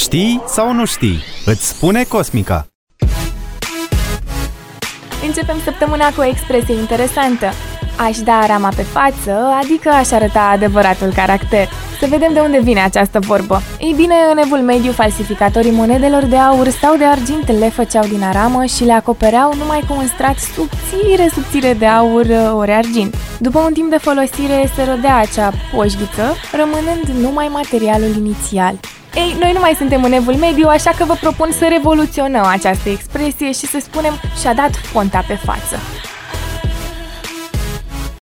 Știi sau nu știi? Îți spune Cosmica. Începem săptămâna cu o expresie interesantă. Aș da rama pe față, adică aș arăta adevăratul caracter. Să vedem de unde vine această vorbă. Ei bine, în evul mediu, falsificatorii monedelor de aur sau de argint le făceau din aramă și le acopereau numai cu un strat subțire de aur ori argint. După un timp de folosire se rodea acea poșghiță, rămânând numai materialul inițial. Ei, noi nu mai suntem în evul mediu, așa că vă propun să revoluționăm această expresie și să spunem și-a dat fonta pe față.